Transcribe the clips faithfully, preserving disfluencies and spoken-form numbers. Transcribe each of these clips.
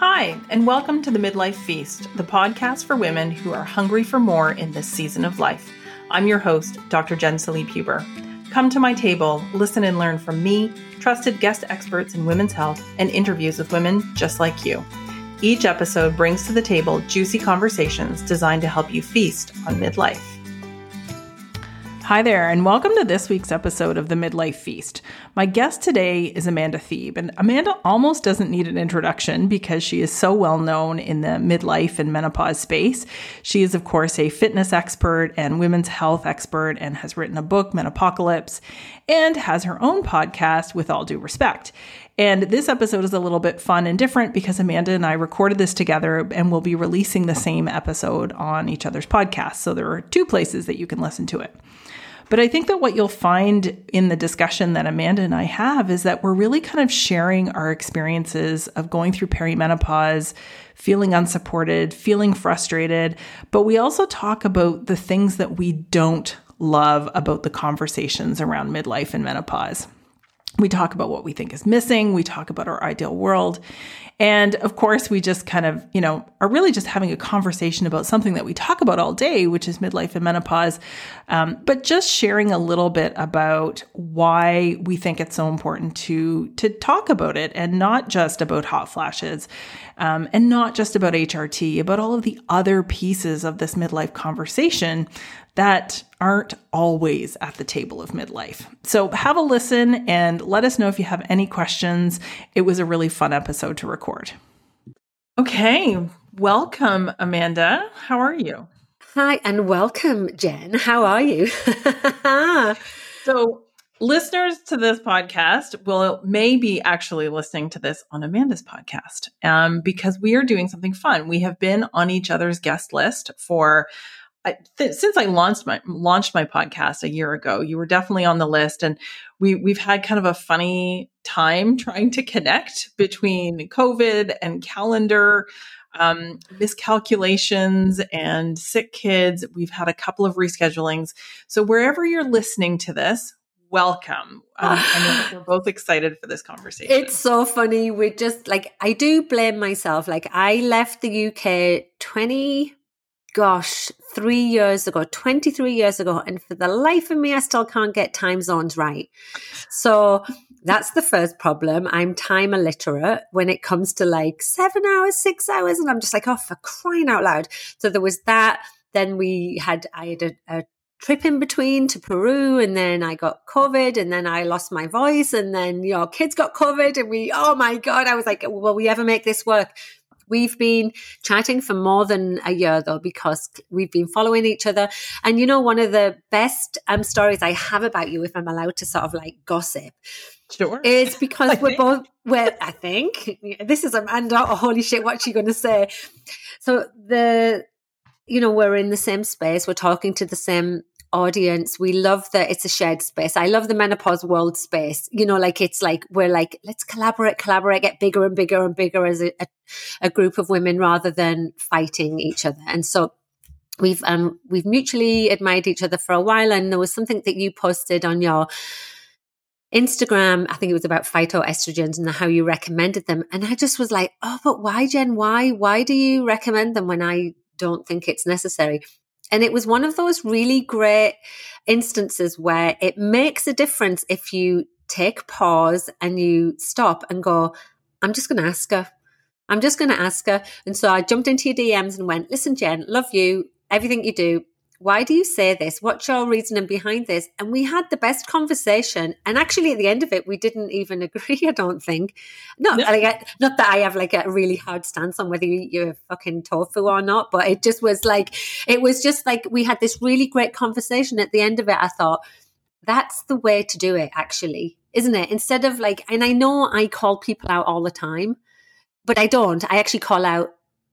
Hi, and welcome to the Midlife Feast, the podcast for women who are hungry for more in this season of life. I'm your host, Doctor Jen Salib-Huber. Come to my table, listen and learn from me, trusted guest experts in women's health, and interviews with women just like you. Each episode brings to the table juicy conversations designed to help you feast on midlife. Hi there, and welcome to this week's episode of the Midlife Feast. My guest today is Amanda Thebe, and Amanda almost doesn't need an introduction because she is so well known in the midlife and menopause space. She is, of course, a fitness expert and women's health expert and has written a book, Menopocalypse, and has her own podcast, With All Due Respect. And this episode is a little bit fun and different because Amanda and I recorded this together and we'll be releasing the same episode on each other's podcasts. So there are two places that you can listen to it. But I think that what you'll find in the discussion that Amanda and I have is that we're really kind of sharing our experiences of going through perimenopause, feeling unsupported, feeling frustrated. But we also talk about the things that we don't love about the conversations around midlife and menopause. We talk about what we think is missing. We talk about our ideal world. And of course, we just kind of, you know, are really just having a conversation about something that we talk about all day, which is midlife and menopause. Um, but just sharing a little bit about why we think it's so important to, to talk about it, and not just about hot flashes, um, and not just about H R T, about all of the other pieces of this midlife conversation that aren't always at the table of midlife. So have a listen and let us know if you have any questions. It was a really fun episode to record. Okay, welcome, Amanda. How are you? Hi, and welcome, Jen. How are you? So listeners to this podcast will maybe actually listening to this on Amanda's podcast, um, because we are doing something fun. We have been on each other's guest list for I, th- since I launched my launched my podcast a year ago. You were definitely on the list, and we we've had kind of a funny time trying to connect between COVID and calendar um, miscalculations and sick kids. We've had a couple of reschedulings. So wherever you're listening to this, welcome. Um, I know that we're both excited for this conversation. It's so funny. We just like I do blame myself. Like I left the U K twenty. Gosh, three years ago, twenty-three years ago. And for the life of me, I still can't get time zones right. So that's the first problem. I'm time illiterate when it comes to like seven hours, six hours. And I'm just like, oh, for crying out loud. So there was that. Then we had, I had a, a trip in between to Peru, and then I got COVID, and then I lost my voice, and then, you know, kids got COVID, and we, oh my God, I was like, will we ever make this work? We've been chatting for more than a year, though, because we've been following each other. And, you know, one of the best um, stories I have about you, if I'm allowed to sort of like gossip, sure, is because I we're think. both, we're, I think, this is Amanda, oh, holy shit, what's she going to say? So the, you know, we're in the same space. We're talking to the same audience. We love that it's a shared space. I love the menopause world space. You know, like it's like we're like, let's collaborate, collaborate, get bigger and bigger and bigger as a, a, a group of women rather than fighting each other. And so we've um we've mutually admired each other for a while. And there was something that you posted on your Instagram, I think it was about phytoestrogens and how you recommended them. And I just was like, oh, but why, Jen? Why? Why do you recommend them when I don't think it's necessary? And it was one of those really great instances where it makes a difference if you take pause and you stop and go, I'm just going to ask her. I'm just going to ask her. And so I jumped into your D Ms and went, listen, Jen, love you, everything you do. Why do you say this? What's your reasoning behind this? And we had the best conversation. And actually at the end of it, we didn't even agree, I don't think. Not, no. like, not that I have like a really hard stance on whether you eat your fucking tofu or not, but it just was like, it was just like we had this really great conversation. At the end of it, I thought, that's the way to do it, actually, isn't it? Instead of like, and I know I call people out all the time, but I don't. I actually call out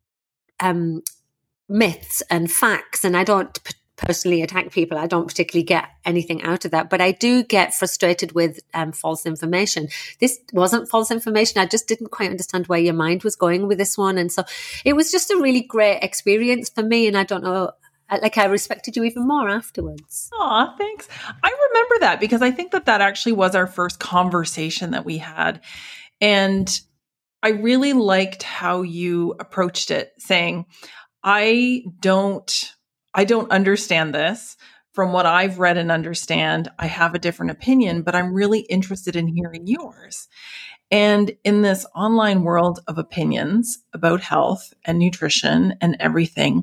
um, myths and facts, and I don't personally attack people. I don't particularly get anything out of that, but I do get frustrated with um, false information. This wasn't false information. I just didn't quite understand where your mind was going with this one. And so it was just a really great experience for me. And I don't know, like I respected you even more afterwards. Aw, thanks. I remember that because I think that that actually was our first conversation that we had. And I really liked how you approached it, saying, I don't, I don't understand this. From what I've read and understand, I have a different opinion, but I'm really interested in hearing yours. And in this online world of opinions about health and nutrition and everything,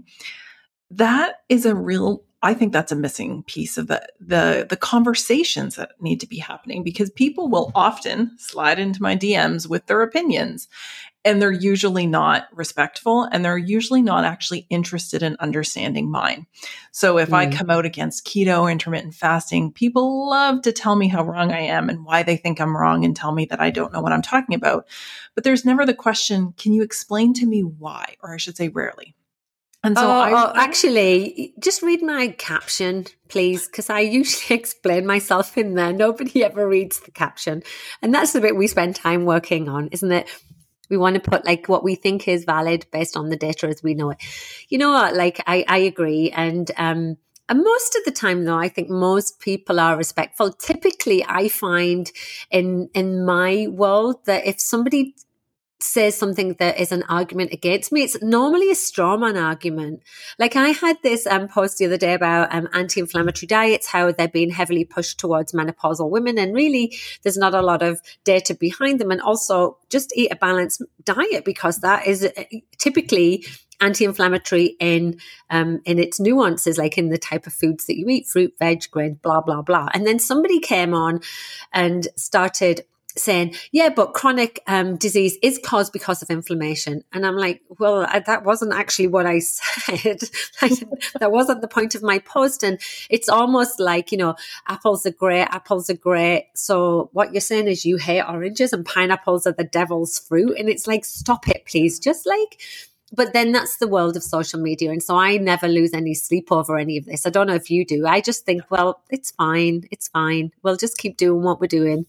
that is a real, I think that's a missing piece of the, the, the conversations that need to be happening, because people will often slide into my D Ms with their opinions, and they're usually not respectful, and they're usually not actually interested in understanding mine. So if mm. I come out against keto, intermittent fasting, people love to tell me how wrong I am and why they think I'm wrong, and tell me that I don't know what I'm talking about. But there's never the question, can you explain to me why? Or I should say rarely. And so oh, I, oh, actually, just read my caption, please, because I usually explain myself in there. Nobody ever reads the caption. And that's the bit we spend time working on, isn't it? We want to put like what we think is valid based on the data as we know it. You know what? Like, I, I agree. And, um, and most of the time, though, I think most people are respectful. Typically, I find in in my world that if somebody says something that is an argument against me, it's normally a straw man argument. Like I had this um, post the other day about um, anti-inflammatory diets, how they're being heavily pushed towards menopausal women, and really there's not a lot of data behind them. And also just eat a balanced diet, because that is typically anti-inflammatory in um, in its nuances, like in the type of foods that you eat, fruit, veg, grain, blah, blah, blah. And then somebody came on and started saying, yeah, but chronic um, disease is caused because of inflammation. And I'm like, well, I, that wasn't actually what I said. That wasn't the point of my post. And it's almost like, you know, apples are great, apples are great. So what you're saying is you hate oranges and pineapples are the devil's fruit. And it's like, stop it, please. Just like, but then that's the world of social media. And so I never lose any sleep over any of this. I don't know if you do. I just think, well, it's fine. It's fine. We'll just keep doing what we're doing.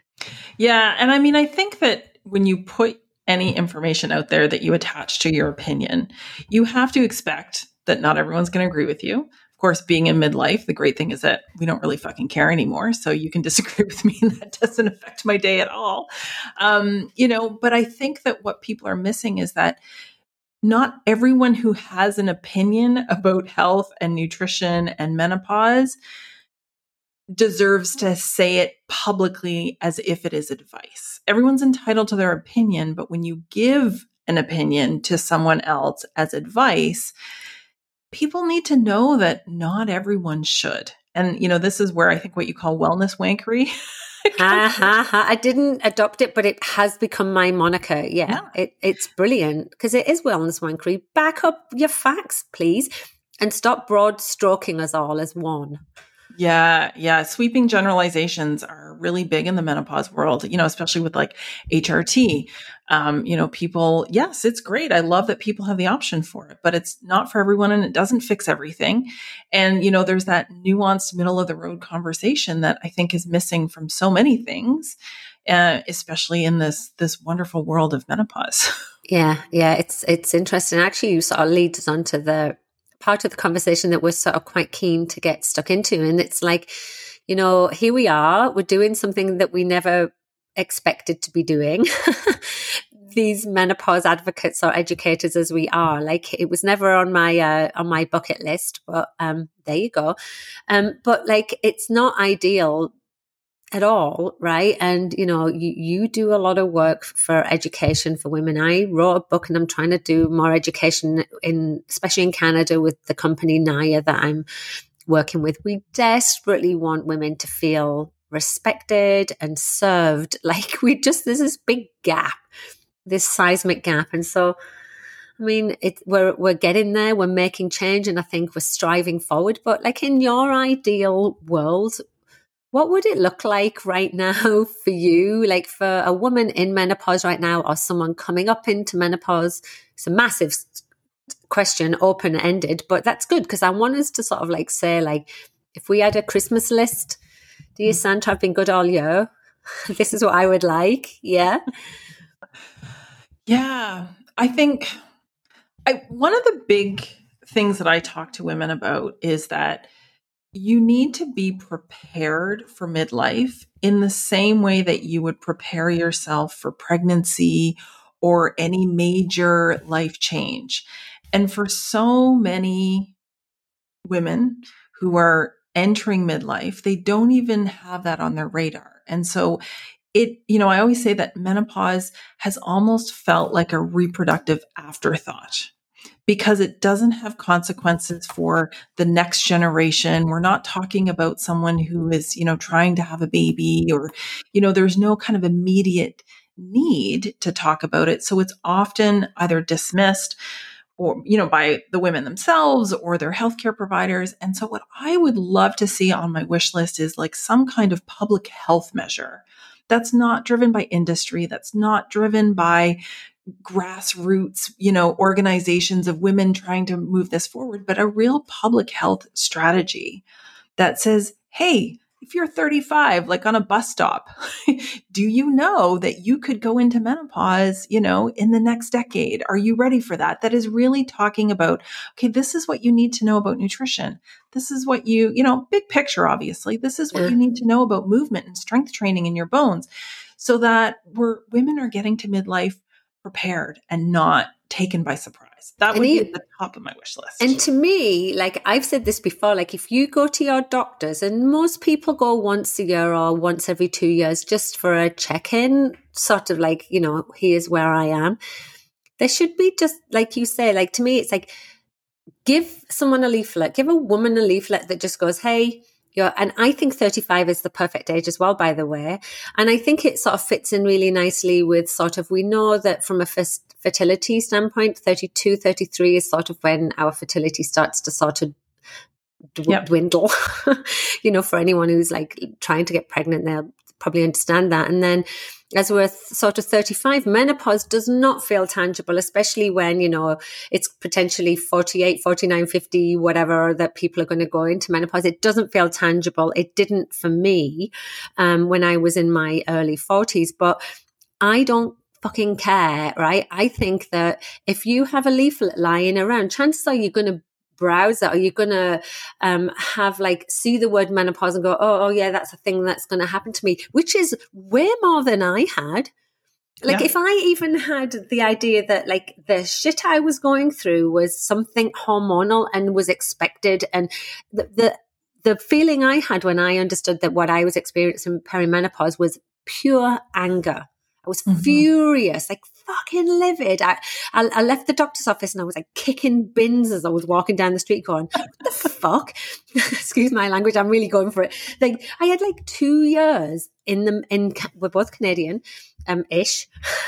Yeah. And I mean, I think that when you put any information out there that you attach to your opinion, you have to expect that not everyone's going to agree with you. Of course, being in midlife, the great thing is that we don't really fucking care anymore. So you can disagree with me and that doesn't affect my day at all. Um, you know, but I think that what people are missing is that not everyone who has an opinion about health and nutrition and menopause deserves to say it publicly as if it is advice. Everyone's entitled to their opinion, but when you give an opinion to someone else as advice, people need to know that not everyone should. And, you know, this is where I think what you call wellness wankery. ha, ha, ha. I didn't adopt it, but it has become my moniker. Yeah, yeah. It, it's brilliant because it is wellness wankery. Back up your facts, please, and stop broad stroking us all as one. Yeah, yeah. Sweeping generalizations are really big in the menopause world, you know, especially with like H R T. Um, you know, people, yes, it's great. I love that people have the option for it, but it's not for everyone and it doesn't fix everything. And, you know, there's that nuanced middle of the road conversation that I think is missing from so many things, uh, especially in this, this wonderful world of menopause. Yeah, yeah. It's, it's interesting. Actually, you sort of lead us on to the part of the conversation that we're sort of quite keen to get stuck into. And it's like, you know, here we are, we're doing something that we never expected to be doing. These menopause advocates or educators as we are, like it was never on my, uh, on my bucket list, but, um, there you go. Um, but like, it's not ideal at all, right? And, you know, you, you do a lot of work for education for women. I wrote a book and I'm trying to do more education in, especially in Canada with the company Naya that I'm working with. We desperately want women to feel respected and served. Like we just, there's this big gap, this seismic gap. And so, I mean, it, we're, we're getting there, we're making change and I think we're striving forward. But like in your ideal world, what would it look like right now for you? Like for a woman in menopause right now or someone coming up into menopause? It's a massive question, open-ended, but that's good because I want us to sort of like say like, if we had a Christmas list, dear Santa, I've been good all year. This is what I would like. Yeah. Yeah. I think I, one of the big things that I talk to women about is that you need to be prepared for midlife in the same way that you would prepare yourself for pregnancy or any major life change. And for so many women who are entering midlife, they don't even have that on their radar. And so it, you know, I always say that menopause has almost felt like a reproductive afterthought because it doesn't have consequences for the next generation. We're not talking about someone who is, you know, trying to have a baby or, you know, there's no kind of immediate need to talk about it. So it's often either dismissed or, you know, by the women themselves or their healthcare providers. And so what I would love to see on my wish list is like some kind of public health measure that's not driven by industry, that's not driven by grassroots, you know, organizations of women trying to move this forward, but a real public health strategy that says, hey, if you're thirty-five, like on a bus stop, do you know that you could go into menopause, you know, in the next decade? Are you ready for that? That is really talking about, okay, this is what you need to know about nutrition. This is what you, you know, big picture, obviously, this is what Yeah. you need to know about movement and strength training in your bones so that we're women are getting to midlife prepared and not taken by surprise. That would And be you- at the top of my wish list. And to me, like I've said this before, like if you go to your doctors, and most people go once a year or once every two years just for a check-in, sort of like, you know, here's where I am. There should be just, like you say, like to me, it's like, give someone a leaflet, give a woman a leaflet that just goes, hey, you're, and I think thirty-five is the perfect age as well, by the way. And I think it sort of fits in really nicely with sort of, we know that from a f- fertility standpoint, thirty-two, thirty-three is sort of when our fertility starts to sort of d- Yep. dwindle. You know, for anyone who's like trying to get pregnant, they'll probably understand that. And then as we're th- sort of thirty-five, menopause does not feel tangible, especially when, you know, it's potentially forty-eight, forty-nine, fifty, whatever, that people are going to go into menopause. It doesn't feel tangible. It didn't for me um, when I was in my early forties, but I don't fucking care, right? I think that if you have a leaflet lying around, chances are you're going to browse it, or you're going to um, have like, see the word menopause and go, oh, oh yeah, that's a thing that's going to happen to me, which is way more than I had. Like Yeah. if I even had the idea that like the shit I was going through was something hormonal and was expected, and the, the, the feeling I had when I understood that what I was experiencing perimenopause was pure anger. I was Mhm. furious, like fucking livid. I, I I left the doctor's office and I was like kicking bins as I was walking down the street going, what the fuck? Excuse my language, I'm really going for it. Like I had like two years in the, in, we're both Canadian, um, ish.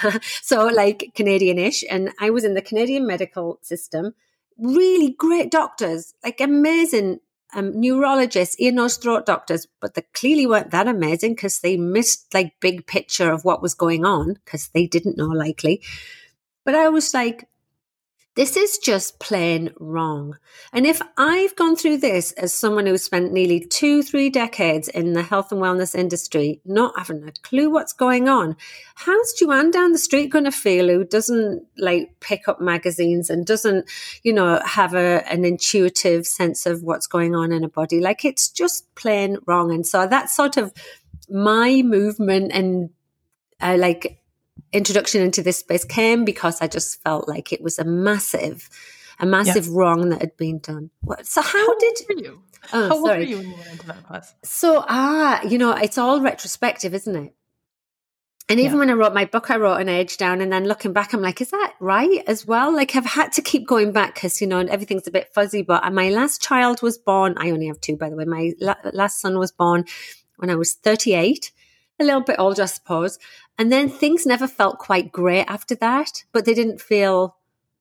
So like Canadian-ish. And I was in the Canadian medical system, really great doctors, like amazing Um, neurologists, ear, nose, throat doctors, but they clearly weren't that amazing because they missed like big picture of what was going on because they didn't know likely. But I was like, this is just plain wrong. And if I've gone through this as someone who spent nearly two, three decades in the health and wellness industry, not having a clue what's going on, how's Joanne down the street going to feel who doesn't like pick up magazines and doesn't, you know, have a, an intuitive sense of what's going on in a body? Like it's just plain wrong. And so that's sort of my movement and uh, like, introduction into this space came because I just felt like it was a massive, a massive yeah. wrong that had been done. So how, how did old were you? Oh, how old sorry. were you when you went into menopause? So ah, you know, it's all retrospective, isn't it? And even yeah. when I wrote my book, I wrote an age down, and then looking back, I'm like, is that right as well? Like I've had to keep going back because you know everything's a bit fuzzy. But my last child was born. I only have two, by the way. My la- last son was born when I was thirty-eight. A little bit older, I suppose. And then things never felt quite great after that, but they didn't feel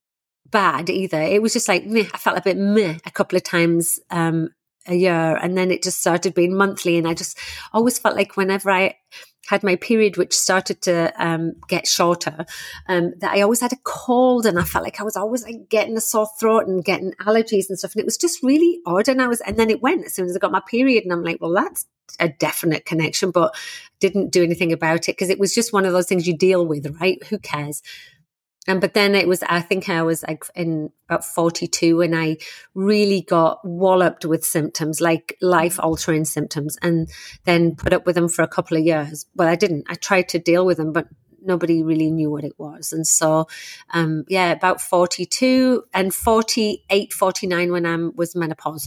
bad either. It was just like, meh. I felt a bit meh a couple of times um, a year. And then it just started being monthly. And I just always felt like whenever I had my period, which started to um, get shorter, um, that I always had a cold, and I felt like I was always like getting a sore throat and getting allergies and stuff. And it was just really odd. And I was, and then it went as soon as I got my period, and I'm like, well, that's a definite connection, but didn't do anything about it because it was just one of those things you deal with, right? Who cares? And but then it was, I think I was like in about forty-two, and I really got walloped with symptoms, like life-altering symptoms, and then put up with them for a couple of years. Well, I didn't. I tried to deal with them, but nobody really knew what it was. And so, um, yeah, about forty-two and forty-eight, forty-nine when I was menopausal.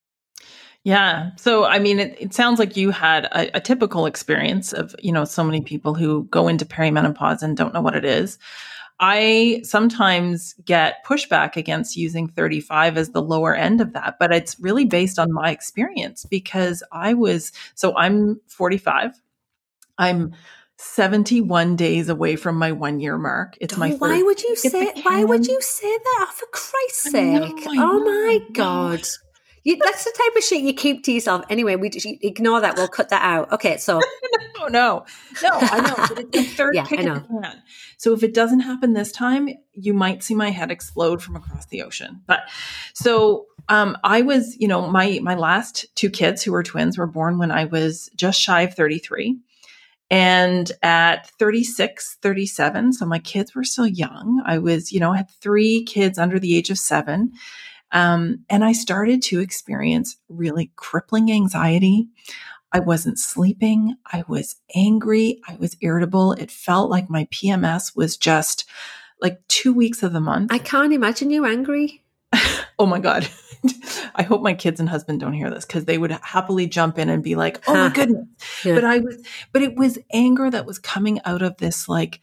Yeah. So, I mean, it, it sounds like you had a, a typical experience of, you know, so many people who go into perimenopause and don't know what it is. I sometimes get pushback against using thirty-five as the lower end of that, but it's really based on my experience because I was, so I'm forty-five. I'm seventy-one days away from my one year mark. It's oh, my why first, would you say, why would you say that? Oh, for Christ's sake. know, I oh know, my I God. You, that's the type of shit you keep to yourself. Anyway, we just ignore that. We'll cut that out. Okay, so. no, no, no, I know. But it's my third yeah, kick I know. at the can. So if it doesn't happen this time, you might see my head explode from across the ocean. But so um, I was, you know, my my last two kids who were twins were born when I was just shy of thirty-three. And at thirty-six, thirty-seven, so my kids were still young. I was, you know, I had three kids under the age of seven. Um, and I started to experience really crippling anxiety. I wasn't sleeping. I was angry. I was irritable. It felt like my P M S was just like two weeks of the month. I can't imagine you angry. Oh my God. I hope my kids and husband don't hear this because they would happily jump in and be like, oh my goodness. Yeah. But I was, but it was anger that was coming out of this like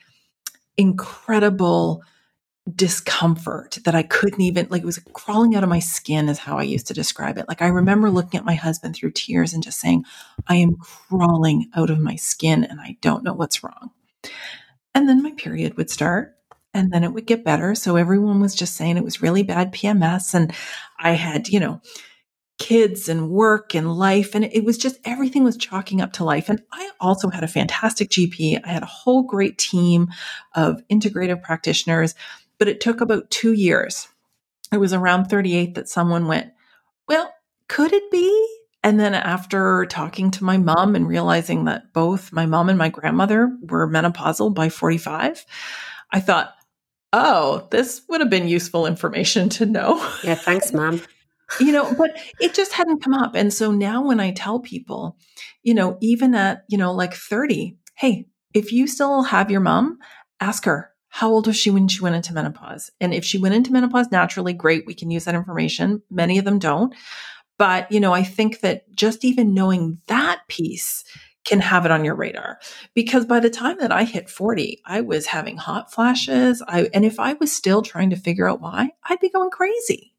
incredible discomfort that I couldn't even, like, it was crawling out of my skin is how I used to describe it. Like, I remember looking at my husband through tears and just saying, I am crawling out of my skin and I don't know what's wrong. And then my period would start and then it would get better. So everyone was just saying it was really bad P M S. And I had, you know, kids and work and life. And it was just, everything was chalking up to life. And I also had a fantastic G P. I had a whole great team of integrative practitioners. But it took about two years. It was around thirty-eight that someone went, well, could it be? And then after talking to my mom and realizing that both my mom and my grandmother were menopausal by forty-five, I thought, oh, this would have been useful information to know. Yeah, thanks, Mom. You know, but it just hadn't come up. And so now when I tell people, you know, even at, you know, like thirty, hey, if you still have your mom, ask her, how old was she when she went into menopause? And if she went into menopause naturally, great, we can use that information. Many of them don't. But, you know, I think that just even knowing that piece can have it on your radar. Because by the time that I hit forty, I was having hot flashes. I, and if I was still trying to figure out why, I'd be going crazy.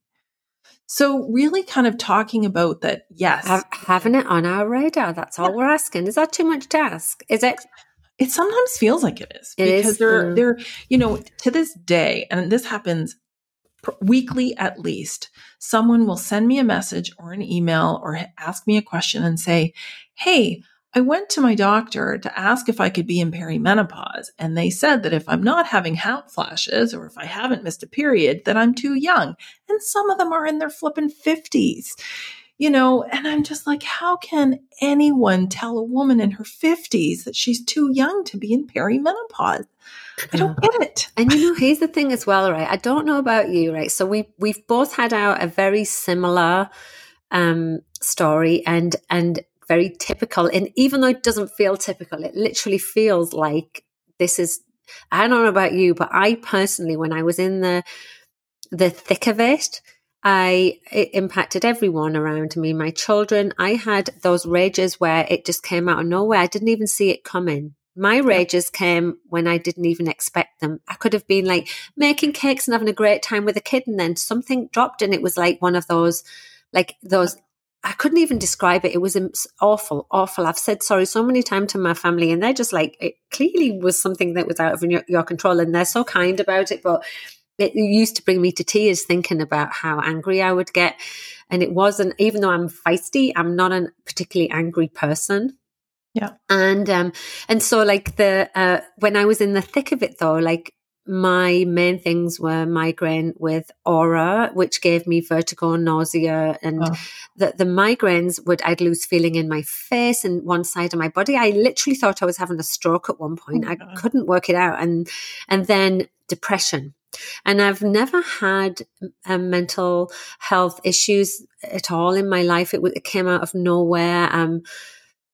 So really kind of talking about that, yes. Have, having it on our radar, that's all yeah. we're asking. Is that too much to ask? Is it? It sometimes feels like it is it because is, they're, um, they're, you know, to this day, and this happens pr- weekly at least, someone will send me a message or an email or ask me a question and say, hey, I went to my doctor to ask if I could be in perimenopause. And they said that if I'm not having hot flashes or if I haven't missed a period, that I'm too young. And some of them are in their flippin' fifties. You know, and I'm just like, how can anyone tell a woman in her fifties that she's too young to be in perimenopause? I don't get it. And you know, here's the thing as well, right? I don't know about you, right? So we we've both had out a very similar um, story and and very typical. And even though it doesn't feel typical, it literally feels like this is. I don't know about you, but I personally, when I was in the the thick of it, I, it impacted everyone around me, my children. I had those rages where it just came out of nowhere. I didn't even see it coming. My rages came when I didn't even expect them. I could have been like making cakes and having a great time with a kid, and then something dropped and it was like one of those, like those, I couldn't even describe it. It was awful, awful. I've said sorry so many times to my family and they're just like, it clearly was something that was out of your, your control, and they're so kind about it. But it used to bring me to tears thinking about how angry I would get. And it wasn't, even though I'm feisty, I'm not a particularly angry person. Yeah. And, um, and so like the, uh, when I was in the thick of it though, like my main things were migraine with aura, which gave me vertigo, nausea, and oh. the, the migraines would, I'd lose feeling in my face and one side of my body. I literally thought I was having a stroke at one point. Oh, I God. couldn't work it out. And, and then depression. And I've never had um, mental health issues at all in my life. It, it came out of nowhere. Um,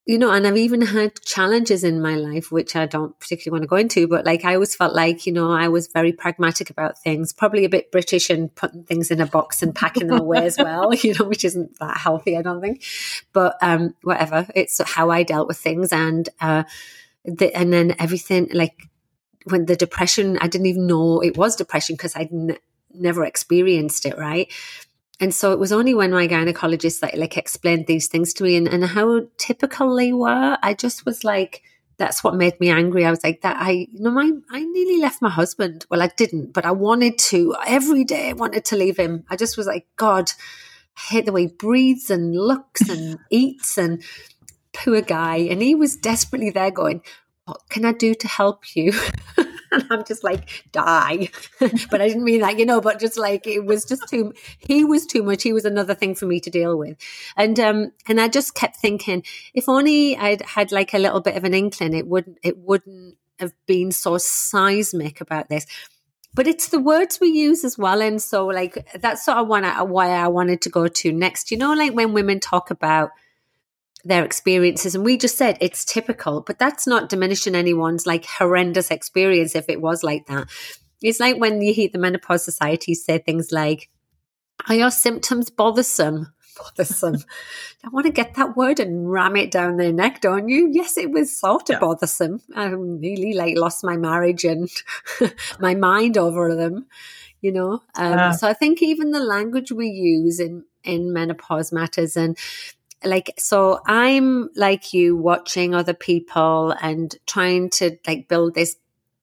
you know, and I've even had challenges in my life, which I don't particularly want to go into, but like I always felt like, you know, I was very pragmatic about things, probably a bit British and putting things in a box and packing them away as well, you know, which isn't that healthy, I don't think. But um, whatever, it's how I dealt with things. And, uh, the, and then everything, like when the depression, I didn't even know it was depression because I'd n- never experienced it, right? And so it was only when my gynecologist like, like explained these things to me and, and how typical they were, I just was like, that's what made me angry. I was like, that I, you know, my, I nearly left my husband. Well, I didn't, but I wanted to. Every day I wanted to leave him. I just was like, God, I hate the way he breathes and looks and eats, and poor guy. And he was desperately there going, what can I do to help you? And I'm just like, die. But I didn't mean that, you know, but just like, it was just too, he was too much. He was another thing for me to deal with. And, um, and I just kept thinking, if only I'd had like a little bit of an inkling, it wouldn't, it wouldn't have been so seismic about this. But it's the words we use as well. And so like, that's sort of one, why I wanted to go to next, you know, like when women talk about their experiences, and we just said it's typical, but that's not diminishing anyone's like horrendous experience if it was like that. It's like when you hear the menopause society say things like, are your symptoms bothersome? Bothersome. I want to get that word and ram it down their neck, don't you? Yes, it was sort of yeah. bothersome. I really like lost my marriage and my mind over them, you know. Um, yeah. So I think even the language we use in, in menopause matters. And like, so I'm like you, watching other people and trying to like build this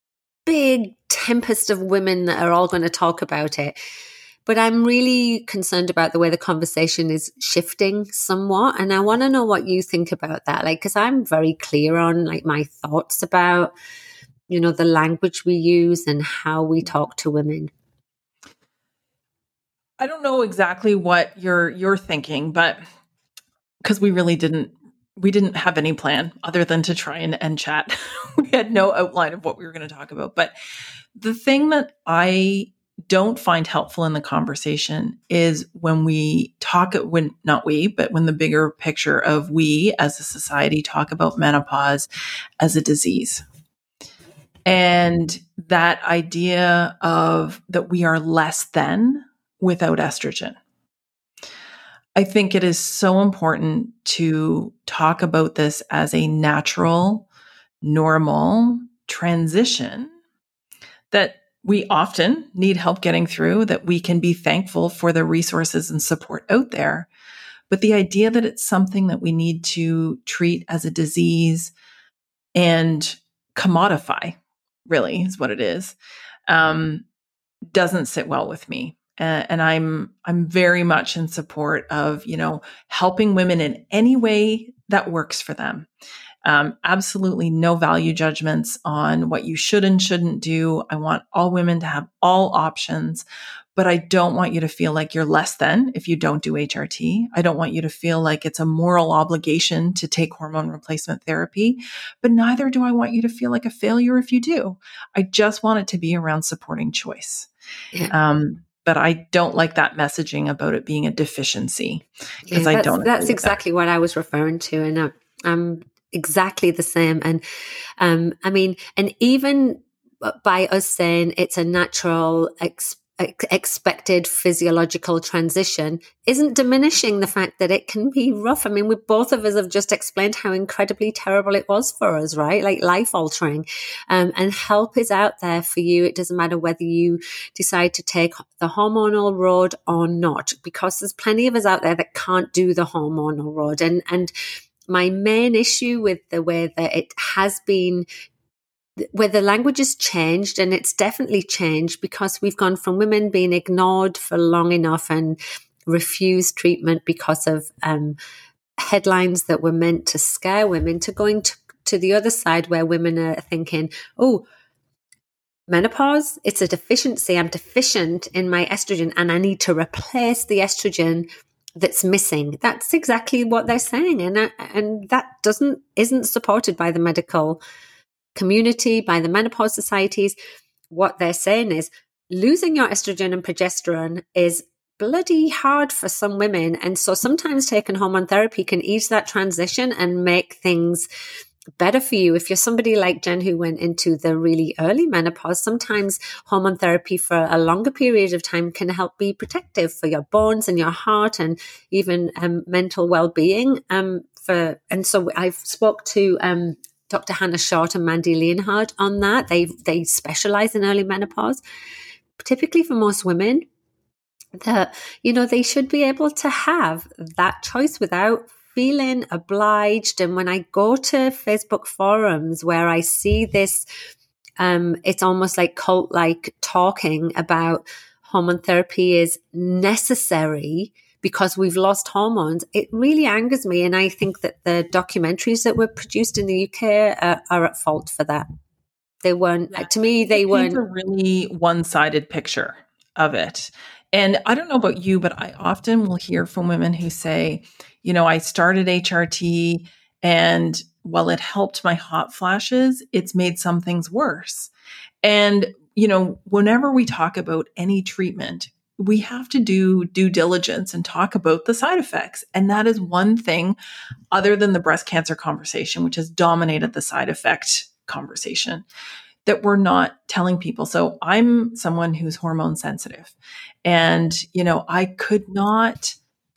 big tempest of women that are all going to talk about it. But I'm really concerned about the way the conversation is shifting somewhat. And I want to know what you think about that. Like, cause I'm very clear on like my thoughts about, you know, the language we use and how we talk to women. I don't know exactly what you're, you're thinking, but because we really didn't, we didn't have any plan other than to try and, and chat. We had no outline of what we were going to talk about. But the thing that I don't find helpful in the conversation is when we talk, when not we, but when the bigger picture of we as a society talk about menopause as a disease. And that idea of that we are less than without estrogen. I think it is so important to talk about this as a natural, normal transition that we often need help getting through, that we can be thankful for the resources and support out there. But the idea that it's something that we need to treat as a disease and commodify, really is what it is, um, doesn't sit well with me. Uh, and I'm, I'm very much in support of, you know, helping women in any way that works for them. Um, absolutely no value judgments on what you should and shouldn't do. I want all women to have all options, but I don't want you to feel like you're less than if you don't do H R T. I don't want you to feel like it's a moral obligation to take hormone replacement therapy, but neither do I want you to feel like a failure if you do. I just want it to be around supporting choice. Yeah. Um, But I don't like that messaging about it being a deficiency because yeah, I don't. That's exactly that. What I was referring to, and I'm, I'm exactly the same. And um, I mean, and even by us saying it's a natural, ex- ex- expected physiological transition, isn't diminishing the fact that it can be rough. I mean, we both of us have just explained how incredibly terrible it was for us, right? Like life altering. Um, and help is out there for you. It doesn't matter whether you decide to take the hormonal road or not, because there's plenty of us out there that can't do the hormonal road. And, and my main issue with the way that it has been, where the language has changed, and it's definitely changed because we've gone from women being ignored for long enough and refused treatment because of um, headlines that were meant to scare women, to going to, to the other side where women are thinking, oh, menopause, it's a deficiency. I'm deficient in my estrogen and I need to replace the estrogen that's missing. That's exactly what they're saying. And, and that doesn't, isn't supported by the medical community, by the menopause societies. What they're saying is losing your estrogen and progesterone is bloody hard for some women. And so sometimes taking hormone therapy can ease that transition and make things better for you. If you're somebody like Jen who went into the really early menopause, sometimes hormone therapy for a longer period of time can help be protective for your bones and your heart and even um, mental well-being. Um, for and so I've spoke to um, Doctor Hannah Short and Mandy Leonhard on that. They they specialize in early menopause. Typically for most women, that you know they should be able to have that choice without feeling obliged. And when I go to Facebook forums where I see this, um, it's almost like cult-like talking about hormone therapy is necessary because we've lost hormones, it really angers me. And I think that the documentaries that were produced in the U K are, are at fault for that. They weren't, yeah. to me, they it weren't. It's a really one-sided picture of it. And I don't know about you, but I often will hear from women who say, you know, I started H R T and while it helped my hot flashes, it's made some things worse. And, you know, whenever we talk about any treatment, we have to do due diligence and talk about the side effects. And that is one thing other than the breast cancer conversation, which has dominated the side effect conversation, that we're not telling people. So I'm someone who's hormone sensitive and, you know, I could not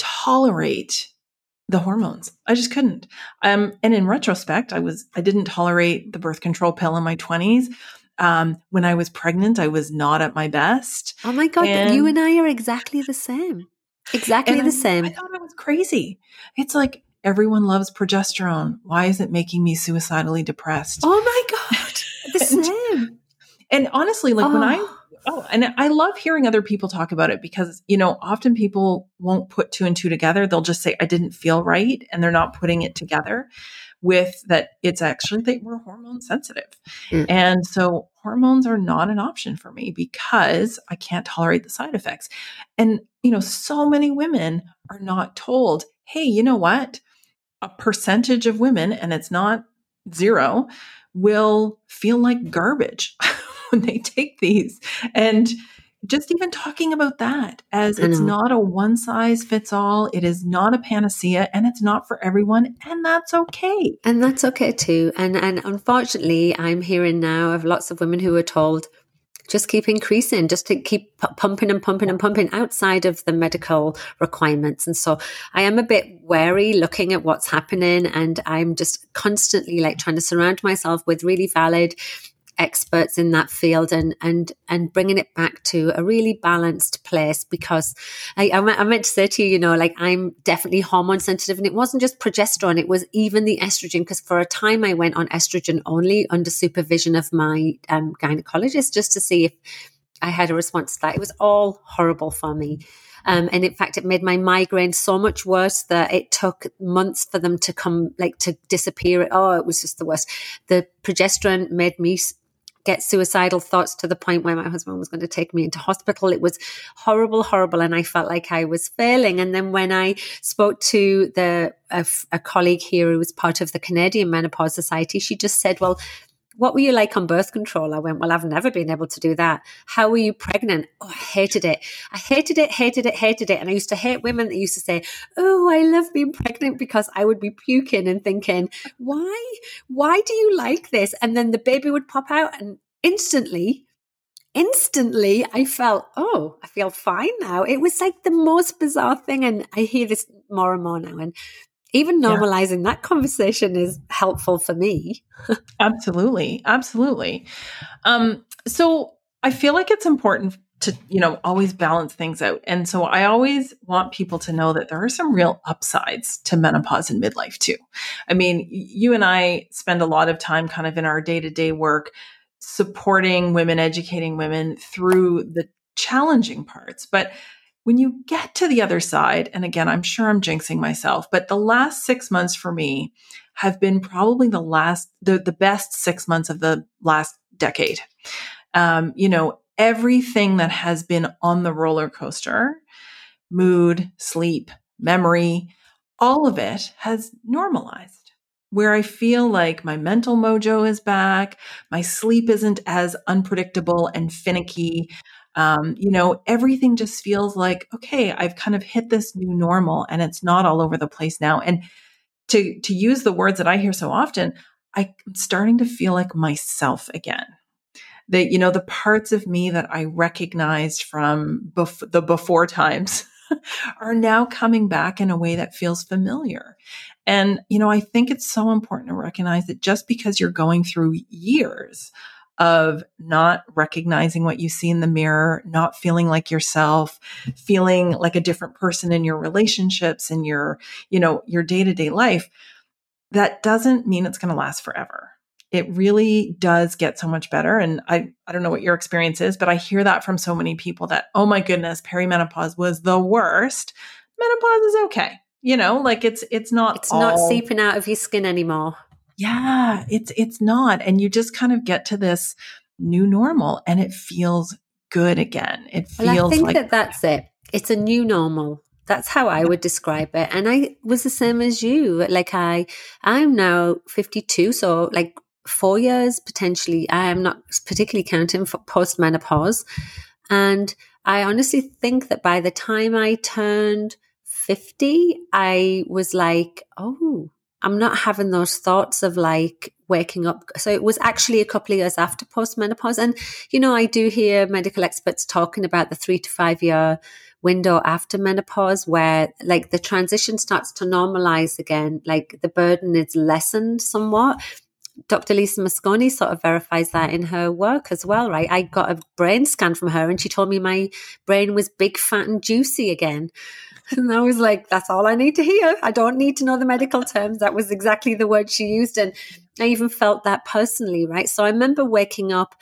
tolerate the hormones. I just couldn't. Um, and in retrospect, I was, I didn't tolerate the birth control pill in my twenties. Um, when I was pregnant, I was not at my best. Oh my God, and, you and I are exactly the same. Exactly the I, same. I thought I was crazy. It's like, everyone loves progesterone. Why is it making me suicidally depressed? Oh my God, the and, same. And honestly, like oh. when I, oh, and I love hearing other people talk about it because, you know, often people won't put two and two together. They'll just say, I didn't feel right. And they're not putting it together with that it's actually that we're hormone sensitive. Mm. And so hormones are not an option for me because I can't tolerate the side effects. And, you know, so many women are not told, hey, you know what? A percentage of women, and it's not zero, will feel like garbage when they take these. And just even talking about that as it's not a one size fits all, it is not a panacea and it's not for everyone. And that's okay. And that's okay too. And, and unfortunately, I'm hearing now of lots of women who are told, just keep increasing, just to keep p- pumping and pumping and pumping outside of the medical requirements. And so I am a bit wary looking at what's happening. And I'm just constantly like trying to surround myself with really valid experts in that field and and and bringing it back to a really balanced place, because I, I meant to say to you, you know, like I'm definitely hormone sensitive, and it wasn't just progesterone, it was even the estrogen, because for a time I went on estrogen only under supervision of my um, gynecologist just to see if I had a response to that. It was all horrible for me. Um, and in fact, it made my migraine so much worse that it took months for them to come, like to disappear. Oh, it was just the worst. The progesterone made me get suicidal thoughts to the point where my husband was going to take me into hospital. It was horrible, horrible. And I felt like I was failing. And then when I spoke to the a, a colleague here who was part of the Canadian Menopause Society, she just said, well, what were you like on birth control? I went, well, I've never been able to do that. How were you pregnant? Oh, I hated it. I hated it, hated it, hated it. And I used to hate women that used to say, oh, I love being pregnant, because I would be puking and thinking, why? Why do you like this? And then the baby would pop out and instantly, instantly I felt, oh, I feel fine now. It was like the most bizarre thing. And I hear this more and more now. And even normalizing yeah. that conversation is helpful for me. Absolutely. Absolutely. Um, so I feel like it's important to, you know, always balance things out. And so I always want people to know that there are some real upsides to menopause and midlife too. I mean, you and I spend a lot of time kind of in our day-to-day work supporting women, educating women through the challenging parts. But when you get to the other side, and again, I'm sure I'm jinxing myself, but the last six months for me have been probably the last, the, the best six months of the last decade. Um, you know, everything that has been on the roller coaster, mood, sleep, memory, all of it has normalized, where I feel like my mental mojo is back. My sleep isn't as unpredictable and finicky. Um, you know, everything just feels like, okay, I've kind of hit this new normal and it's not all over the place now. And to, to use the words that I hear so often, I'm starting to feel like myself again. That, you know, the parts of me that I recognized from bef- the before times are now coming back in a way that feels familiar. And, you know, I think it's so important to recognize that just because you're going through years of not recognizing what you see in the mirror, not feeling like yourself, feeling like a different person in your relationships and your, you know, your day-to-day life, that doesn't mean it's going to last forever. It really does get so much better. And I, I don't know what your experience is, but I hear that from so many people that, oh my goodness, perimenopause was the worst. Menopause is okay. You know, like it's, it's not, it's all, not seeping out of your skin anymore. Yeah, it's, it's not. And you just kind of get to this new normal and it feels good again. It feels well, I think like that that's it. It's a new normal. That's how I would describe it. And I was the same as you. Like I, I'm now fifty-two. So like four years potentially. I am not particularly counting for postmenopause. And I honestly think that by the time I turned fifty, I was like, oh, I'm not having those thoughts of like waking up. So it was actually a couple of years after postmenopause. And, you know, I do hear medical experts talking about the three to five year window after menopause where like the transition starts to normalize again, like the burden is lessened somewhat. Doctor Lisa Mosconi sort of verifies that in her work as well, right? I got a brain scan from her and she told me my brain was big, fat and juicy again. And I was like, that's all I need to hear. I don't need to know the medical terms. That was exactly the word she used. And I even felt that personally, right? So I remember waking up,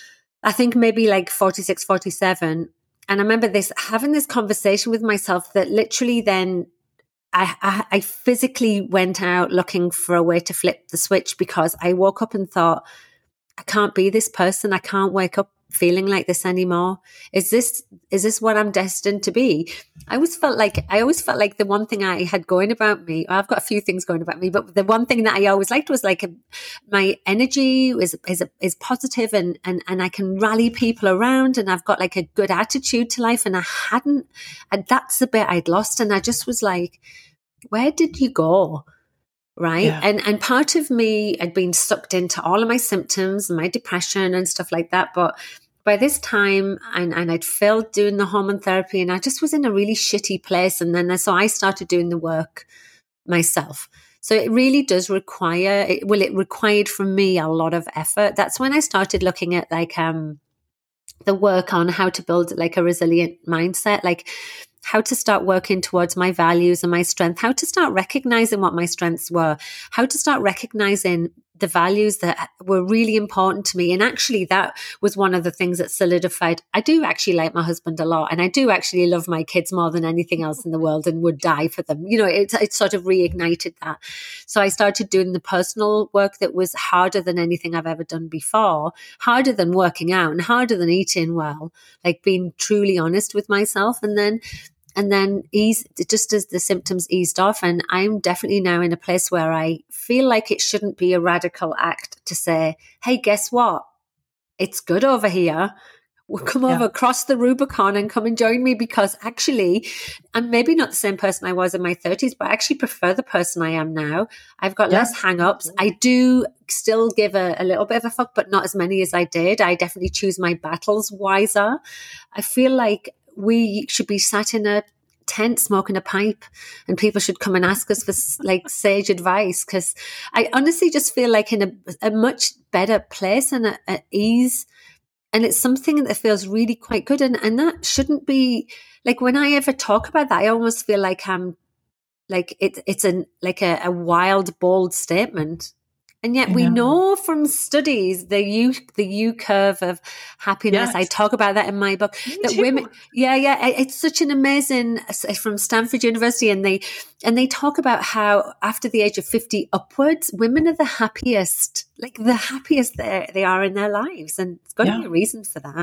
I think maybe like forty-six, forty-seven. And I remember this, having this conversation with myself that literally then I, I, I physically went out looking for a way to flip the switch because I woke up and thought, I can't be this person. I can't wake up feeling like this anymore. Is this, is this what I'm destined to be? I always felt like, I always felt like the one thing I had going about me, I've got a few things going about me, but the one thing that I always liked was like a, my energy is, is, is positive and, and, and I can rally people around and I've got like a good attitude to life. And I hadn't, and that's the bit I'd lost. And I just was like, where did you go? Right. Yeah. And and part of me had been sucked into all of my symptoms and my depression and stuff like that. But by this time, and, and I'd failed doing the hormone therapy and I just was in a really shitty place. And then so I started doing the work myself. So it really does require, it, well, it required from me a lot of effort. That's when I started looking at like um the work on how to build like a resilient mindset, like how to start working towards my values and my strength, how to start recognizing what my strengths were, how to start recognizing the values that were really important to me. And actually that was one of the things that solidified. I do actually like my husband a lot and I do actually love my kids more than anything else in the world and would die for them. You know, it, it sort of reignited that. So I started doing the personal work that was harder than anything I've ever done before, harder than working out and harder than eating well, like being truly honest with myself. And then And then ease, just as the symptoms eased off, and I'm definitely now in a place where I feel like it shouldn't be a radical act to say, hey, guess what? It's good over here. We'll come yeah. over, cross the Rubicon and come and join me because actually I'm maybe not the same person I was in my thirties, but I actually prefer the person I am now. I've got yeah. less hang-ups. I do still give a, a little bit of a fuck, but not as many as I did. I definitely choose my battles wiser. I feel like we should be sat in a tent smoking a pipe and people should come and ask us for like sage advice because I honestly just feel like in a, a much better place and at ease, and it's something that feels really quite good, and, and that shouldn't be like when I ever talk about that I almost feel like I'm like it, it's an like a, a wild bold statement. And yet we know from studies, the U, the U curve of happiness. Yes. I talk about that in my book. Me that too. Women, yeah, yeah, it's such an amazing from Stanford University, and they and they talk about how after the age of fifty upwards, women are the happiest, like the happiest they they are in their lives, and it's got to yeah. be a reason for that.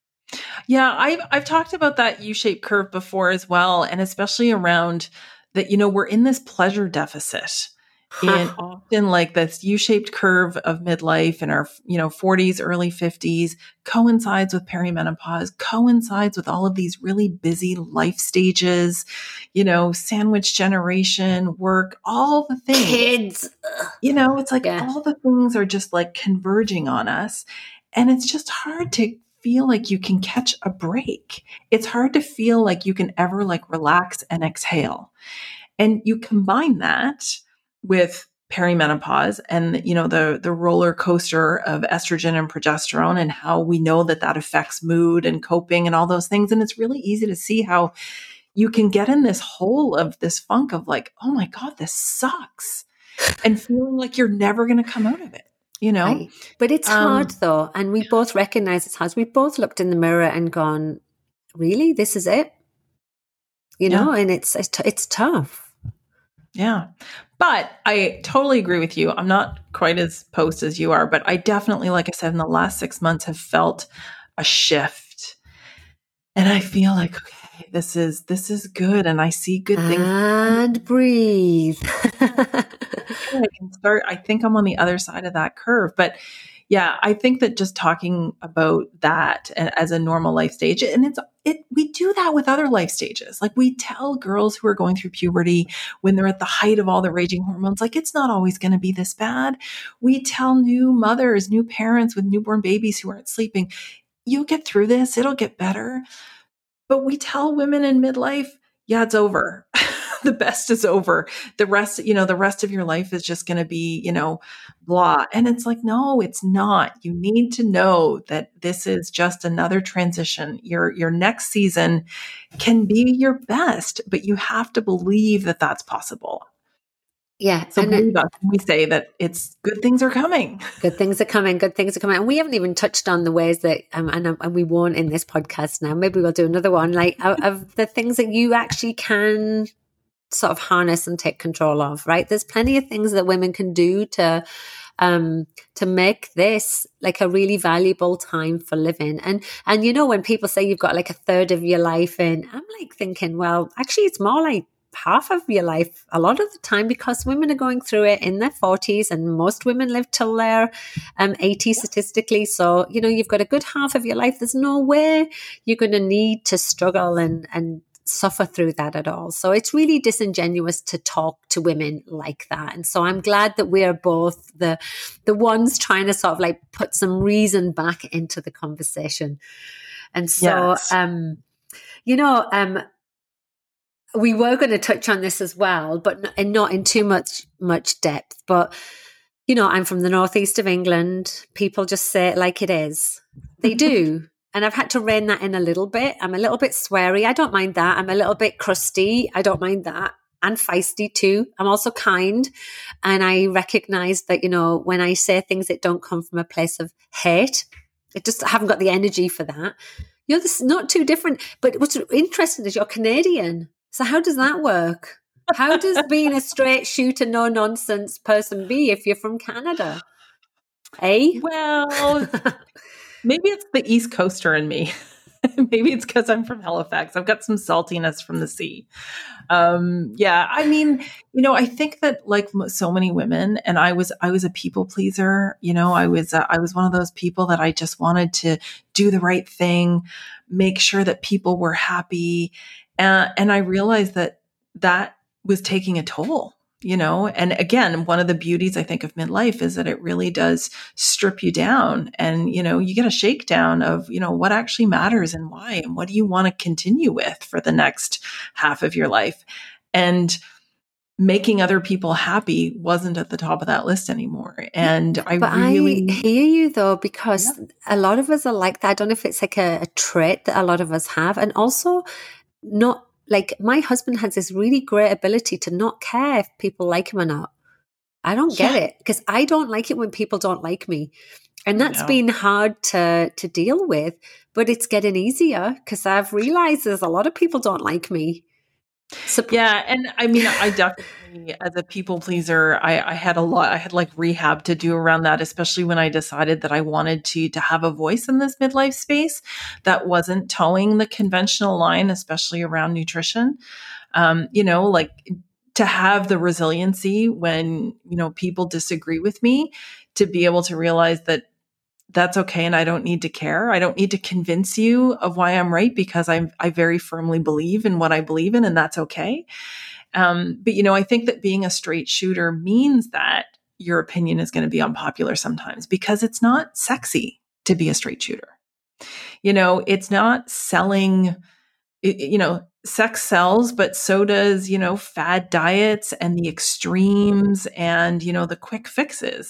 Yeah, I've I've talked about that U-shaped curve before as well, and especially around that. You know, we're in this pleasure deficit. in often like this U-shaped curve of midlife in our, you know, forties, early fifties, coincides with perimenopause, coincides with all of these really busy life stages, you know, sandwich generation, work, all the things. Kids. You know, it's like Yeah. all the things are just like converging on us. And it's just hard to feel like you can catch a break. It's hard to feel like you can ever like relax and exhale. And you combine that with perimenopause and, you know, the, the roller coaster of estrogen and progesterone and how we know that that affects mood and coping and all those things. And it's really easy to see how you can get in this hole of this funk of like, oh my God, this sucks. And feeling like you're never going to come out of it, you know? Right. But it's um, hard though. And we both recognize it's hard. We both looked in the mirror and gone, really, this is it? You know, yeah. and it's, it's, it's tough. Yeah. But I totally agree with you. I'm not quite as post as you are, but I definitely, like I said, in the last six months have felt a shift. And I feel like, okay, this is, this is good. And I see good things. And breathe. I can start, I think I'm on the other side of that curve, but yeah, I think that just talking about that as a normal life stage, and it's, it, we do that with other life stages. Like we tell girls who are going through puberty when they're at the height of all the raging hormones, like it's not always going to be this bad. We tell new mothers, new parents with newborn babies who aren't sleeping, you'll get through this. It'll get better. But we tell women in midlife, yeah, it's over. The best is over. The rest, you know, the rest of your life is just going to be, you know, blah. And it's like, no, it's not. You need to know that this is just another transition. Your, your next season can be your best, but you have to believe that that's possible. Yeah. So believe us when we say that it's good things are coming. Good things are coming. Good things are coming. And we haven't even touched on the ways that, um, and, and we won't in this podcast now. Maybe we'll do another one, like of, of the things that you actually can sort of harness and take control of, right? There's plenty of things that women can do to um to make this like a really valuable time for living. And and you know, when people say you've got like a third of your life in, I'm like thinking, well, actually it's more like half of your life a lot of the time, because women are going through it in their forties, and most women live till they're um, eighty statistically. So, you know, you've got a good half of your life. There's no way you're going to need to struggle and and suffer through that at all. So it's really disingenuous to talk to women like that. And so I'm glad that we are both the the ones trying to sort of like put some reason back into the conversation. And so, yes. um, you know, um, we were going to touch on this as well, but and not in too much much depth. But you know, I'm from the northeast of England. People just say it like it is. They do. And I've had to rein that in a little bit. I'm a little bit sweary. I don't mind that. I'm a little bit crusty. I don't mind that. And feisty too. I'm also kind. And I recognize that, you know, when I say things that don't come from a place of hate, I just haven't got the energy for that. You're this, not too different. But what's interesting is you're Canadian. So how does that work? How does being a straight shooter, no nonsense person be if you're from Canada? Eh? Well... Maybe it's the East Coaster in me. Maybe it's because I'm from Halifax. I've got some saltiness from the sea. Um, yeah, I mean, you know, I think that like so many women, and I was, I was a people pleaser. You know, I was, uh, I was one of those people that I just wanted to do the right thing, make sure that people were happy, uh, and I realized that that was taking a toll. You know, and again, one of the beauties I think of midlife is that it really does strip you down, and, you know, you get a shakedown of, you know, what actually matters and why, and what do you want to continue with for the next half of your life. And making other people happy wasn't at the top of that list anymore. And I but really I hear you though, because yeah. a lot of us are like that. I don't know if it's like a, a trait that a lot of us have, and also not. Like my husband has this really great ability to not care if people like him or not. I don't get yeah. it, because I don't like it when people don't like me. And that's been hard to to deal with, but it's getting easier because I've realized there's a lot of people don't like me. So, yeah. And I mean, I definitely, as a people pleaser, I, I had a lot, I had like rehab to do around that, especially when I decided that I wanted to, to have a voice in this midlife space that wasn't towing the conventional line, especially around nutrition. Um, you know, like to have the resiliency when, you know, people disagree with me, to be able to realize that that's okay. And I don't need to care. I don't need to convince you of why I'm right, because I'm, I very firmly believe in what I believe in, and that's okay. Um, but, you know, I think that being a straight shooter means that your opinion is going to be unpopular sometimes, because it's not sexy to be a straight shooter. You know, it's not selling, it, you know, sex sells, but so does, you know, fad diets and the extremes and, you know, the quick fixes.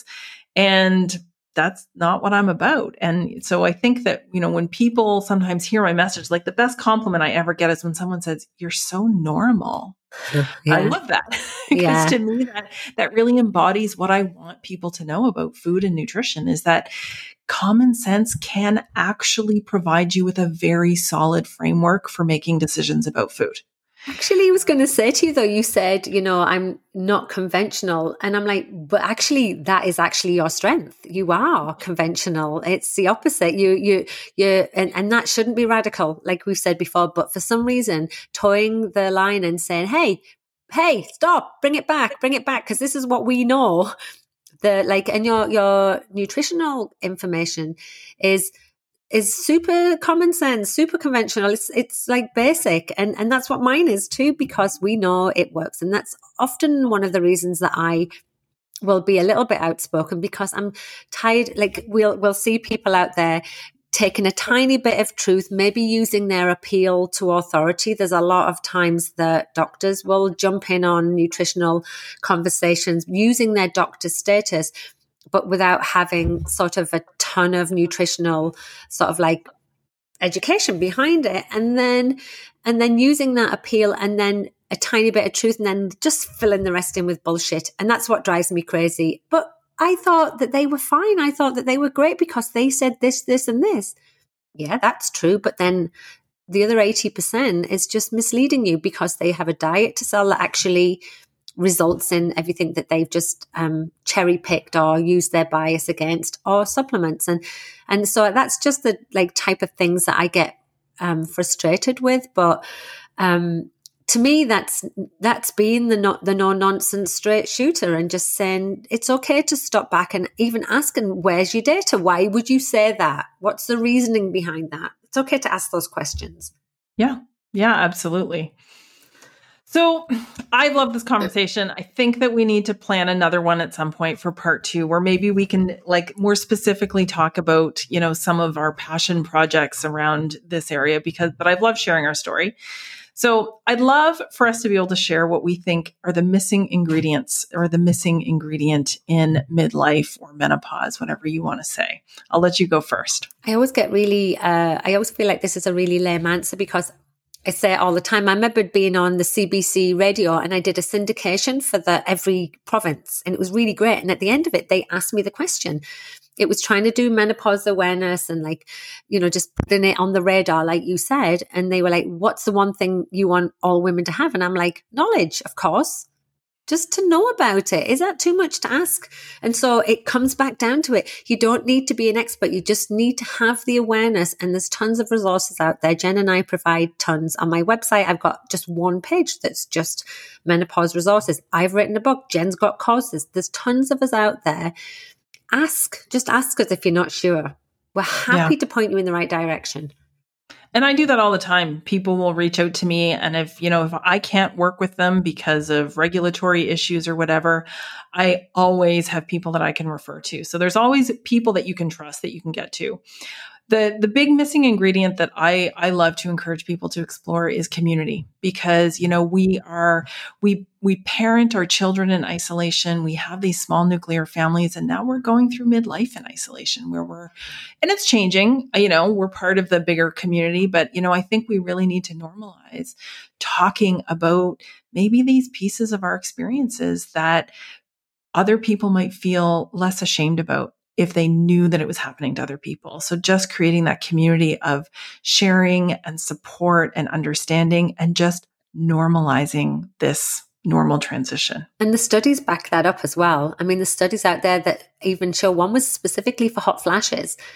And that's not what I'm about. And so I think that, you know, when people sometimes hear my message, like the best compliment I ever get is when someone says, "You're so normal." Yeah. I love that, because yeah. to me, that, that really embodies what I want people to know about food and nutrition, is that common sense can actually provide you with a very solid framework for making decisions about food. Actually, I was going to say to you, though, you said, you know, I'm not conventional. And I'm like, but actually, that is actually your strength. You are conventional. It's the opposite. You, you, you, and, and that shouldn't be radical, like we've said before. But for some reason, towing the line and saying, hey, hey, stop, bring it back, bring it back, because this is what we know. The like, and your, your nutritional information is, is super common sense, super conventional. It's it's like basic. And, and that's what mine is too, because we know it works. And that's often one of the reasons that I will be a little bit outspoken, because I'm tired. Like we'll we'll see people out there taking a tiny bit of truth, maybe using their appeal to authority. There's a lot of times that doctors will jump in on nutritional conversations using their doctor status, but without having sort of a ton of nutritional sort of like education behind it. And then, and then using that appeal and then a tiny bit of truth and then just filling the rest in with bullshit. And that's what drives me crazy. But I thought that they were fine. I thought that they were great because they said this, this, and this. Yeah, that's true. But then the other eighty percent is just misleading you because they have a diet to sell that actually results in everything that they've just um, cherry picked or used their bias against, or supplements. And, and so that's just the like type of things that I get um, frustrated with. But um, to me, that's, that's being the not the no nonsense straight shooter and just saying it's okay to stop back and even asking, where's your data? Why would you say that? What's the reasoning behind that? It's okay to ask those questions. Yeah. Yeah, absolutely. So I love this conversation. I think that we need to plan another one at some point for part two, where maybe we can like more specifically talk about, you know, some of our passion projects around this area, because, but I've loved sharing our story. So I'd love for us to be able to share what we think are the missing ingredients or the missing ingredient in midlife or menopause, whatever you want to say. I'll let you go first. I always get really, uh, I always feel like this is a really lame answer because I say it all the time. I remember being on the C B C radio and I did a syndication for the every province and it was really great. And at the end of it, they asked me the question. It was trying to do menopause awareness and like, you know, just putting it on the radar, like you said. And they were like, what's the one thing you want all women to have? And I'm like, knowledge, of course. Just to know about it. Is that too much to ask? And so it comes back down to it. You don't need to be an expert. You just need to have the awareness. And there's tons of resources out there. Jen and I provide tons. On my website, I've got just one page that's just menopause resources. I've written a book. Jen's got courses. There's tons of us out there. Ask, just ask us if you're not sure. We're happy yeah. to point you in the right direction. And I do that all the time. People will reach out to me, and if, you know, if I can't work with them because of regulatory issues or whatever, I always have people that I can refer to. So there's always people that you can trust that you can get to. The the big missing ingredient that I, I love to encourage people to explore is community, because, you know, we are, we, we parent our children in isolation. We have these small nuclear families, and now we're going through midlife in isolation where we're, and it's changing, you know, we're part of the bigger community, but, you know, I think we really need to normalize talking about maybe these pieces of our experiences that other people might feel less ashamed about if they knew that it was happening to other people. So just creating that community of sharing and support and understanding and just normalizing this normal transition. And the studies back that up as well. I mean, the studies out there that even show, one was specifically for hot flashes.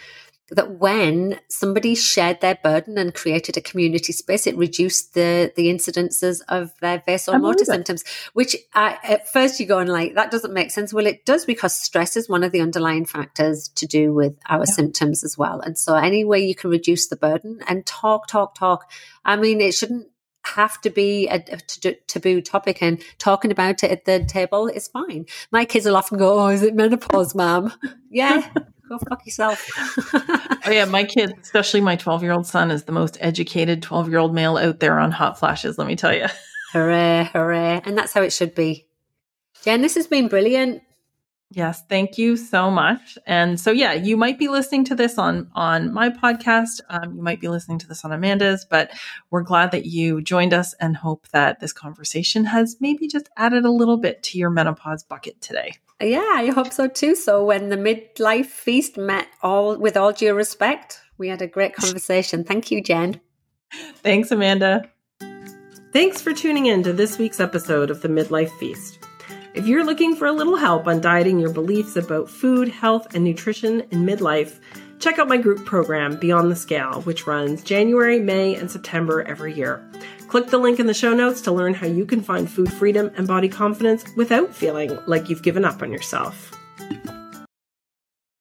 that when somebody shared their burden and created a community space, it reduced the the incidences of their vasomotor symptoms, which I, at first you're going like, that doesn't make sense. Well, it does, because stress is one of the underlying factors to do with our yeah. symptoms as well. And so any way you can reduce the burden and talk, talk, talk. I mean, it shouldn't have to be a, a taboo topic, and talking about it at the table is fine. My kids will often go, oh, is it menopause, ma'am? Yeah. Go fuck yourself. Oh yeah, my kid, especially my twelve-year-old son, is the most educated twelve-year-old male out there on hot flashes, let me tell you. Hooray, hooray. And that's how it should be. Jen, this has been brilliant. Yes, thank you so much. And so, yeah, you might be listening to this on, on my podcast. Um, you might be listening to this on Amanda's, but we're glad that you joined us and hope that this conversation has maybe just added a little bit to your menopause bucket today. Yeah, I hope so too. So when the midlife feast met all with all due respect, we had a great conversation. Thank you, Jen. Thanks, Amanda. Thanks for tuning in to this week's episode of the Midlife Feast. If you're looking for a little help on dieting your beliefs about food, health, and nutrition in midlife, check out my group program, Beyond the Scale, which runs January, May, and September every year. Click the link in the show notes to learn how you can find food freedom and body confidence without feeling like you've given up on yourself.